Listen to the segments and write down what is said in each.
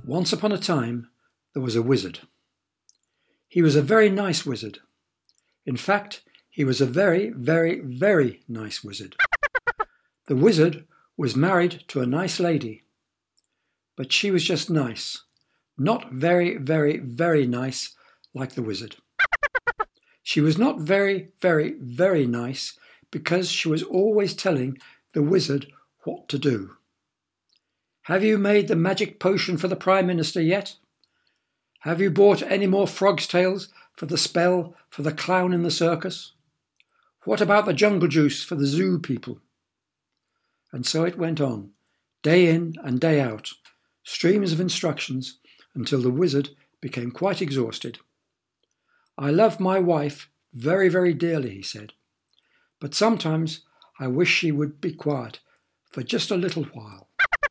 Once upon a time, there was a wizard. He was a very nice wizard. In fact, he was a very, very, very nice wizard. The wizard was married to a nice lady, but she was just nice, not very, very, very nice like the wizard. She was not very, very, very nice because she was always telling the wizard what to do. Have you made the magic potion for the Prime Minister yet? Have you bought any more frog's tails for the spell for the clown in the circus? What about the jungle juice for the zoo people? And so it went on, day in and day out, streams of instructions until the wizard became quite exhausted. I love my wife very, very dearly, he said, but sometimes I wish she would be quiet for just a little while.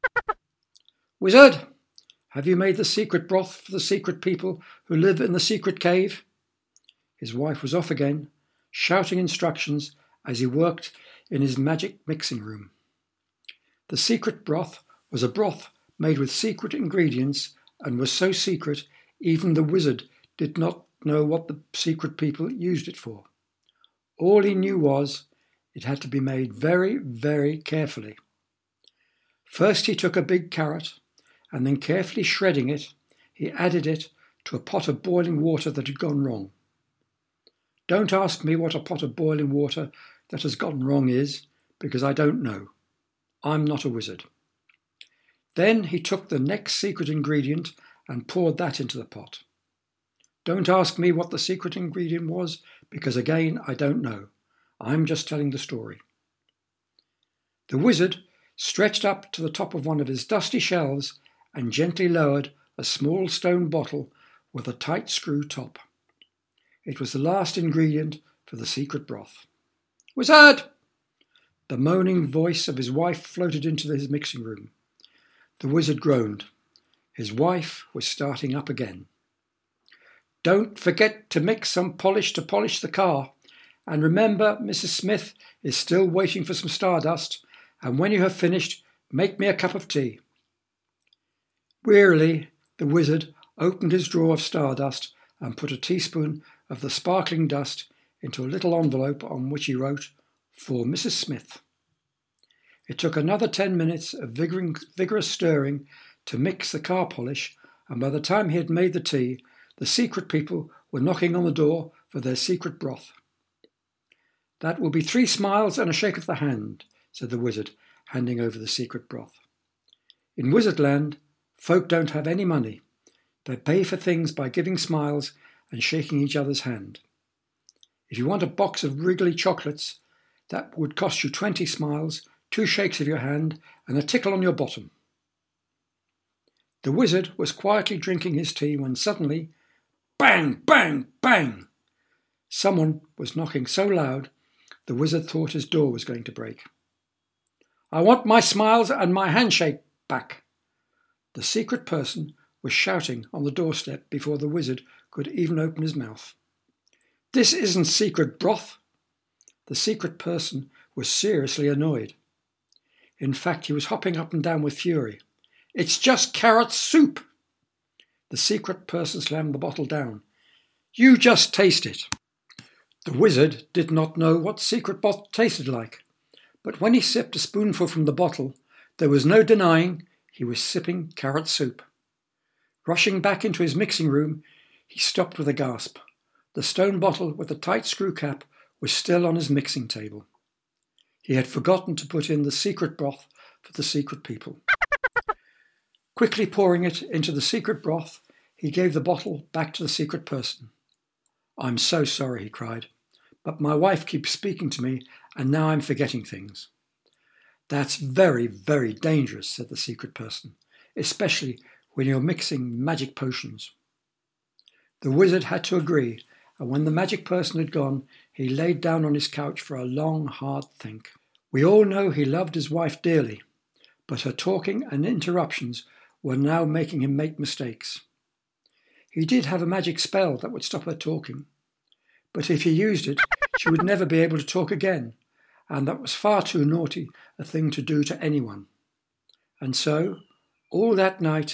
Wizard, have you made the secret broth for the secret people who live in the secret cave? His wife was off again, shouting instructions as he worked in his magic mixing room. The secret broth was a broth made with secret ingredients and was so secret even the wizard did not know what the secret people used it for. All he knew was it had to be made very, very carefully. First he took a big carrot, and then carefully shredding it, he added it to a pot of boiling water that had gone wrong. Don't ask me what a pot of boiling water that has gone wrong is, because I don't know. I'm not a wizard. Then he took the next secret ingredient and poured that into the pot. Don't ask me what the secret ingredient was, because again, I don't know. I'm just telling the story. The wizard stretched up to the top of one of his dusty shelves and gently lowered a small stone bottle with a tight screw top. It was the last ingredient for the secret broth. Wizard! The moaning voice of his wife floated into his mixing room. The wizard groaned. His wife was starting up again. Don't forget to mix some polish to polish the car. And remember, Mrs. Smith is still waiting for some stardust. And when you have finished, make me a cup of tea. Wearily, the wizard opened his drawer of stardust and put a teaspoon of the sparkling dust into a little envelope on which he wrote, For Mrs. Smith. It took another 10 minutes of vigorous stirring to mix the car polish, and by the time he had made the tea, the secret people were knocking on the door for their secret broth. That will be 3 smiles and a shake of the hand, said the wizard, handing over the secret broth. In Wizardland, folk don't have any money. They pay for things by giving smiles and shaking each other's hand. If you want a box of Wrigley chocolates, that would cost you 20 smiles, 2 shakes of your hand, and a tickle on your bottom. The wizard was quietly drinking his tea when suddenly, bang, bang, bang! Someone was knocking so loud, the wizard thought his door was going to break. I want my smiles and my handshake back. The secret person was shouting on the doorstep before the wizard could even open his mouth. This isn't secret broth. The secret person was seriously annoyed. In fact, he was hopping up and down with fury. It's just carrot soup. The secret person slammed the bottle down. You just taste it. The wizard did not know what secret broth tasted like, but when he sipped a spoonful from the bottle, there was no denying he was sipping carrot soup. Rushing back into his mixing room, he stopped with a gasp. The stone bottle with the tight screw cap was still on his mixing table. He had forgotten to put in the secret broth for the secret people. Quickly pouring it into the secret broth, he gave the bottle back to the secret person. I'm so sorry, he cried, but my wife keeps speaking to me and now I'm forgetting things. That's very, very dangerous, said the secret person, especially when you're mixing magic potions. The wizard had to agree, and when the magic person had gone, he laid down on his couch for a long, hard think. We all know he loved his wife dearly, but her talking and interruptions were now making him make mistakes. He did have a magic spell that would stop her talking, but if he used it, she would never be able to talk again, and that was far too naughty a thing to do to anyone. And so, all that night,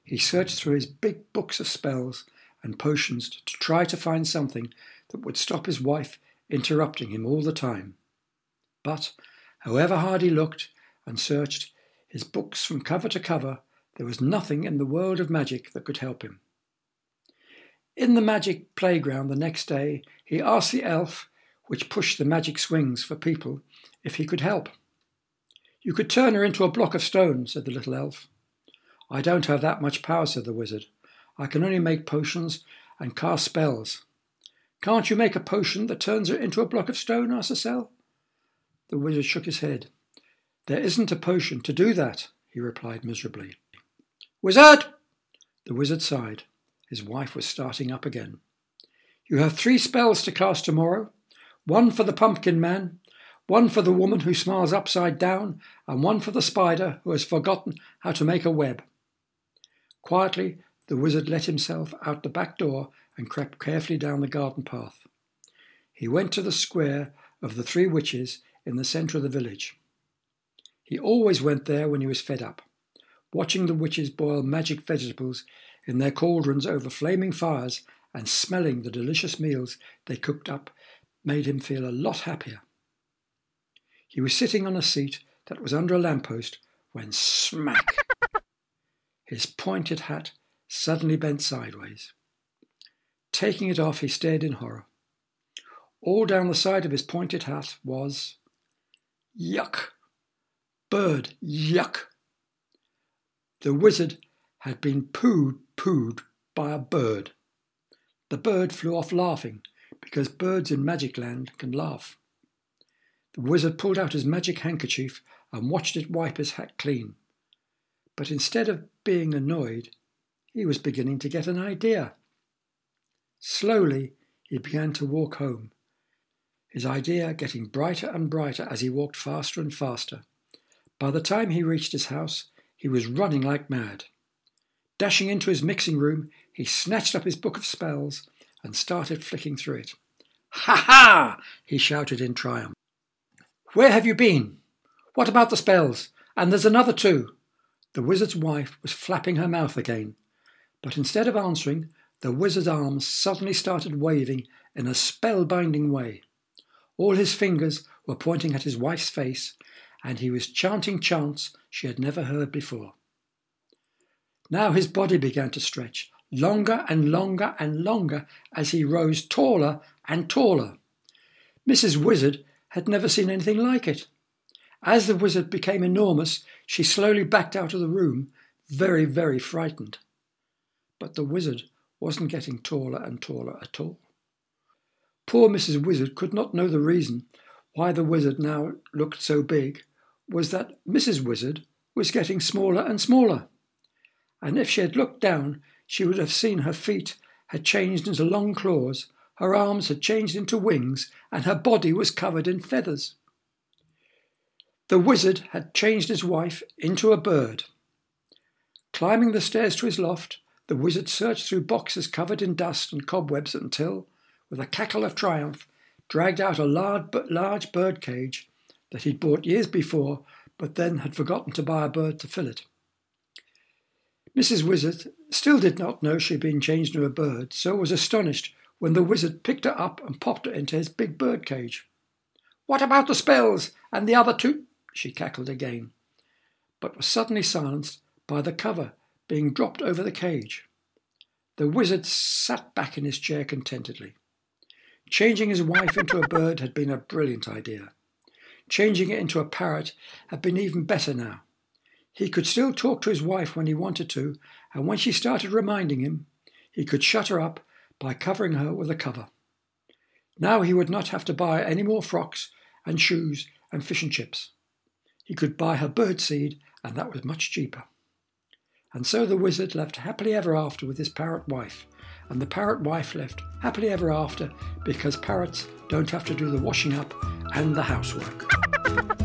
he searched through his big books of spells and potions to try to find something that would stop his wife interrupting him all the time. But, however hard he looked and searched his books from cover to cover, there was nothing in the world of magic that could help him. In the magic playground the next day, he asked the elf which pushed the magic swings for people if he could help. "You could turn her into a block of stone," said the little elf. "I don't have that much power," said the wizard. "I can only make potions and cast spells." "Can't you make a potion that turns her into a block of stone?" asked the cell. The wizard shook his head. "There isn't a potion to do that," he replied miserably. "Wizard!" The wizard sighed. His wife was starting up again. "You have 3 spells to cast tomorrow. 1 for the pumpkin man, 1 for the woman who smiles upside down, and 1 for the spider who has forgotten how to make a web." Quietly, the wizard let himself out the back door and crept carefully down the garden path. He went to the square of the 3 witches in the centre of the village. He always went there when he was fed up. Watching the witches boil magic vegetables in their cauldrons over flaming fires and smelling the delicious meals they cooked up made him feel a lot happier. He was sitting on a seat that was under a lamppost when smack! His pointed hat suddenly bent sideways. Taking it off, he stared in horror. All down the side of his pointed hat was yuck! Bird yuck! The wizard had been pooed by a bird. The bird flew off laughing, because birds in Magic Land can laugh. The wizard pulled out his magic handkerchief and watched it wipe his hat clean. But instead of being annoyed, he was beginning to get an idea. Slowly, he began to walk home, his idea getting brighter and brighter as he walked faster and faster. By the time he reached his house, he was running like mad. Dashing into his mixing room, he snatched up his book of spells and started flicking through it. "Ha ha!" he shouted in triumph. "Where have you been? What about the spells? And there's another too." The wizard's wife was flapping her mouth again, but instead of answering, the wizard's arms suddenly started waving in a spellbinding way. All his fingers were pointing at his wife's face, and he was chanting chants she had never heard before. Now his body began to stretch, longer and longer and longer, as he rose taller and taller. Mrs. Wizard had never seen anything like it. As the wizard became enormous, she slowly backed out of the room, very, very frightened. But the wizard wasn't getting taller and taller at all. Poor Mrs. Wizard could not know the reason why the wizard now looked so big was that Mrs. Wizard was getting smaller and smaller. And if she had looked down, she would have seen her feet had changed into long claws, her arms had changed into wings, and her body was covered in feathers. The wizard had changed his wife into a bird. Climbing the stairs to his loft, the wizard searched through boxes covered in dust and cobwebs until, with a cackle of triumph, dragged out a large bird cage that he'd bought years before, but then had forgotten to buy a bird to fill it. Mrs. Wizard still did not know she had been changed into a bird, so was astonished when the wizard picked her up and popped her into his big bird cage. "What about the spells and the other 2? She cackled again, but was suddenly silenced by the cover being dropped over the cage. The wizard sat back in his chair contentedly. Changing his wife into a bird had been a brilliant idea. Changing it into a parrot had been even better now. He could still talk to his wife when he wanted to, and when she started reminding him, he could shut her up by covering her with a cover. Now he would not have to buy any more frocks and shoes and fish and chips. He could buy her bird seed, and that was much cheaper. And so the wizard left happily ever after with his parrot wife, and the parrot wife left happily ever after because parrots don't have to do the washing up and the housework.